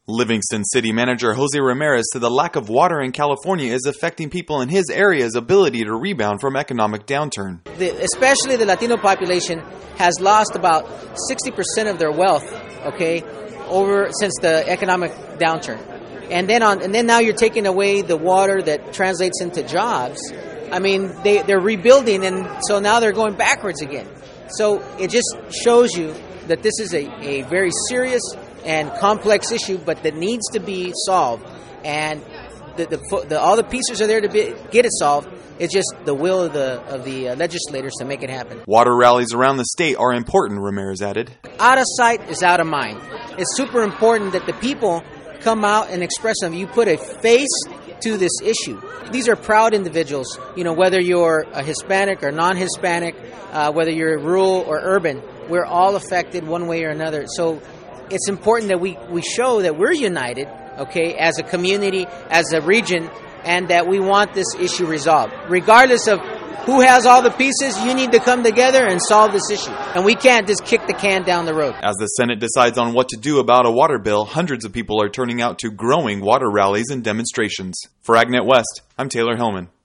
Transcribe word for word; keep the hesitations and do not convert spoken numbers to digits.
Livingston City Manager Jose Ramirez said the lack of water in California is affecting people in his area's ability to rebound from economic downturn. The, especially the Latino population has lost about sixty percent of their wealth, okay, over since the economic downturn. And then on, and then now you're taking away the water that translates into jobs. I mean, they, they're rebuilding, and so now they're going backwards again. So it just shows you that this is a, a very serious and complex issue, but that needs to be solved. And the, the, the, all the pieces are there to be, get it solved. It's just the will of the of the uh, legislators to make it happen. Water rallies around the state are important, Ramirez added. Out of sight is out of mind. It's super important that the people come out and express them. You put a face to this issue. These are proud individuals, you know, whether you're a Hispanic or non-Hispanic, uh, whether you're rural or urban, we're all affected one way or another. So it's important that we, we show that we're united, okay, as a community, as a region, and that we want this issue resolved. Regardless of who has all the pieces, you need to come together and solve this issue. And we can't just kick the can down the road. As the Senate decides on what to do about a water bill, hundreds of people are turning out to growing water rallies and demonstrations. For AgNet West, I'm Taylor Hellman.